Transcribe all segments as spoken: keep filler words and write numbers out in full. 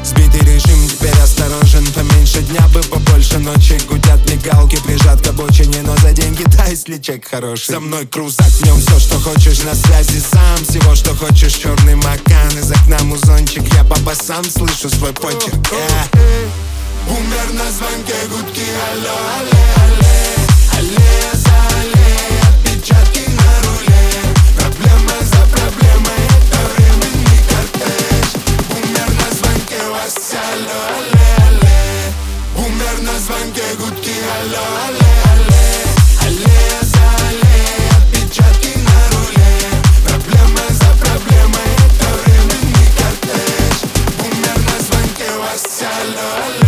Сбитый режим, теперь осторожен. Поменьше дня бы, побольше ночи. Гудят мигалки, прижат к обочине, но за деньги да, если чек хороший. За мной крузак, в нем все, что хочешь, на связи сам. Всего, что хочешь, черный макан. Из окна музончик, я по басам слышу свой почерк. yeah. Умер на звонке, гудки, алло, алле, алле. Аллея за аллеей, отпечатки на руле. Проблема за проблемой, это временный кортеж. Умер на звонке, Вася, алло, алле, алле. Умер на звонке, гудки, алло, алле, алле. Аллея за аллеей, отпечатки на руле. Проблема за проблемой, это временный кортеж. Умер на звонке, Вася, алло, алле.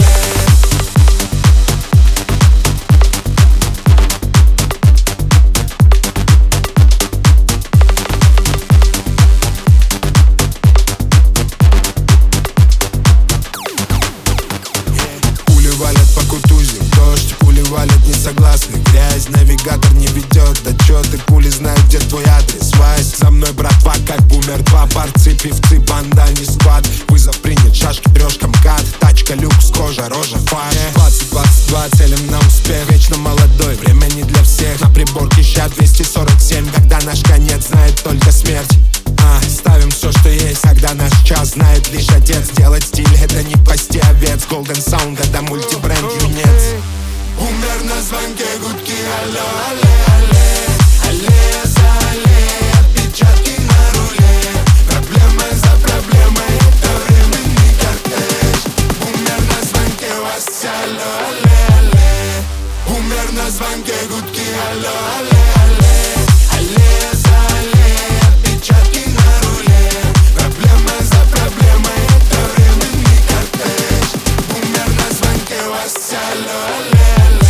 Валят по Кутузе, дождь, пули валят не согласны. Грязь, навигатор не ведет отчеты. Пули знают, где твой адрес. Вась, за мной братва, как бумер. Два борцы, певцы, банда, не склад. Вызов принят, шашки, трешка, МКАД. Тачка, люкс, кожа, рожа, фарш. Двадцать, двадцать два, целим на успех. Вечно молодой, время не для всех. На приборке ща двести сорок семь. Когда наш конец знает только смерть. А, ставим все, что есть, когда наш час знает лишь отец. Делать стиль, это не пасти овец. Golden Sound, это мультибренд юнец. Умер на звонке, гудки, алло, алле, алле. Аллея за аллеей, отпечатки на руле. Проблема за проблемой, это временный кортеж. Умер на звонке, Вася, алло, алле, алле. Умер на звонке, гудки, алло, алле, алле. Аллея за аллеей, отпечатки на руле. Проблема за проблемой, это временный кортеж. Умер на звонке, Вася, алло, алле, алле.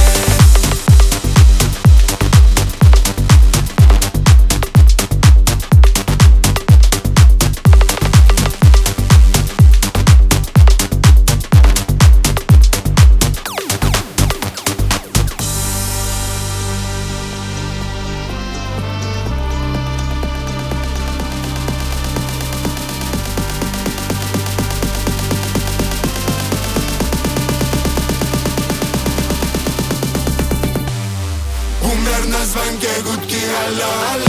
Умер на звонке, гудки, алло, алло.